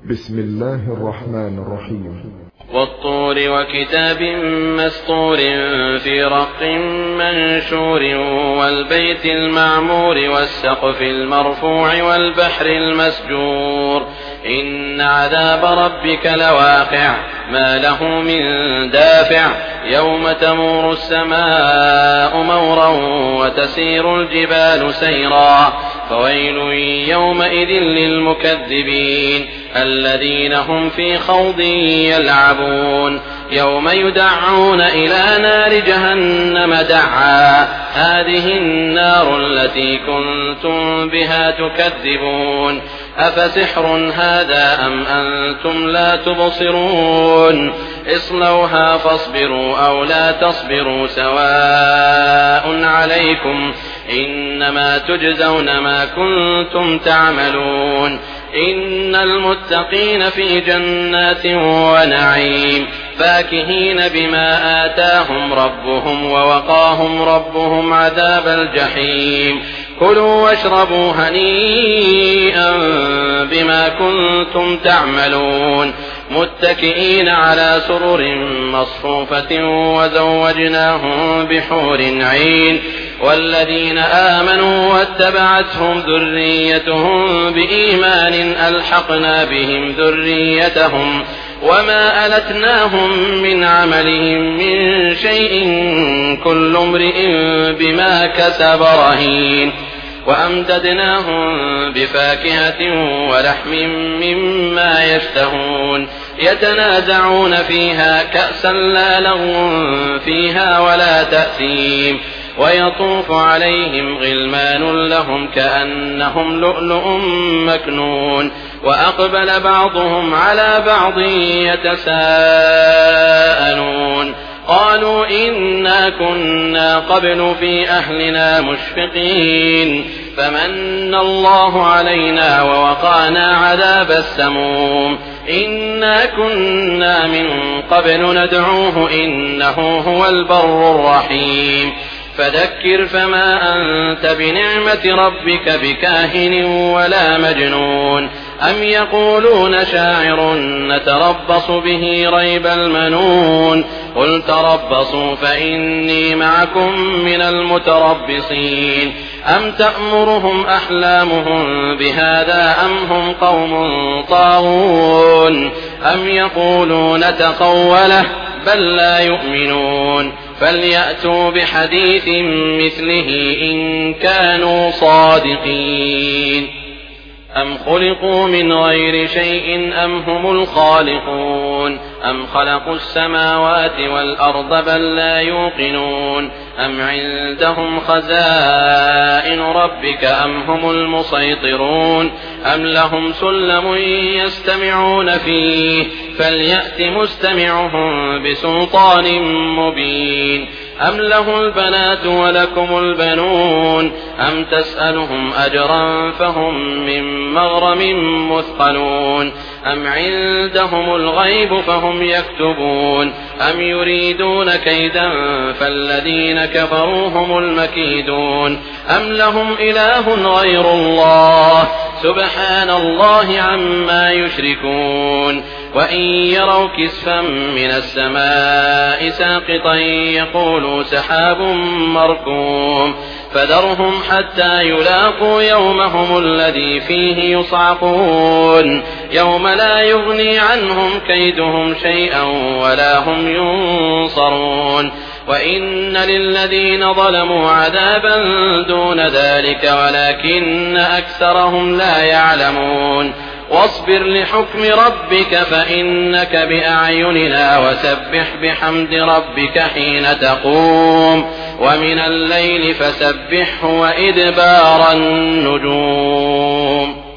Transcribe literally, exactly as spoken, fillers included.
بسم الله الرحمن الرحيم. والطور وكتاب مسطور في رق منشور والبيت المعمور والسقف المرفوع والبحر المسجور إن عذاب ربك لواقع ما له من دافع يوم تمور السماء مورا وتسير الجبال سيرا فويل يومئذ للمكذبين الذين هم في خوض يلعبون يوم يدعون إلى نار جهنم دعا هذه النار التي كنتم بها تكذبون أفسحر هذا أم أنتم لا تبصرون اصلوها فاصبروا أو لا تصبروا سواء عليكم إنما تجزون ما كنتم تعملون إن المتقين في جنات ونعيم فاكهين بما آتاهم ربهم ووقاهم ربهم عذاب الجحيم كلوا واشربوا هنيئا بما كنتم تعملون متكئين على سرر مصفوفة وزوجناهم بحور عين والذين آمنوا واتبعتهم ذريتهم بإيمان ألحقنا بهم ذريتهم وما ألتناهم من عملهم من شيء كل امرئ بما كسب رهين وأمددناهم بفاكهة ولحم مما يشتهون يتنازعون فيها كأسا لا لغو فيها ولا تأثيم ويطوف عليهم غلمان لهم كأنهم لؤلؤ مكنون وأقبل بعضهم على بعض يتساءلون قالوا إنا كنا قبل في أهلنا مشفقين فمن الله علينا ووقانا عذاب السموم إنا كنا من قبل ندعوه إنه هو البر الرحيم فذكر فما أنت بنعمة ربك بكاهن ولا مجنون أم يقولون شاعر نتربص به ريب المنون قل تربصوا فإني معكم من المتربصين أم تأمرهم أحلامهم بهذا أم هم قوم طاغون أم يقولون تقوله بل لا يؤمنون فليأتوا بحديث مثله إن كانوا صادقين أم خلقوا من غير شيء أم هم الخالقون أم خلقوا السماوات والأرض بل لا يوقنون أم عندهم خزائن ربك أم هم المسيطرون أم لهم سلم يستمعون فيه فليأت مستمعهم بسلطان مبين أم له البنات ولكم البنون أم تسألهم أجرا فهم من مغرم مثقلون أم عندهم الغيب فهم يكتبون أم يريدون كيدا فالذين كفروا هم المكيدون أم لهم إله غير الله سبحان الله عما يشركون وإن يروا كسفا من السماء ساقطا يقولوا سحاب مركوم فذرهم حتى يلاقوا يومهم الذي فيه يصعقون يوم لا يغني عنهم كيدهم شيئا ولا هم ينصرون وإن للذين ظلموا عذابا دون ذلك ولكن أكثرهم لا يعلمون واصبر لحكم ربك فإنك بأعيننا وسبح بحمد ربك حين تقوم ومن الليل فسبحه وإدبار النجوم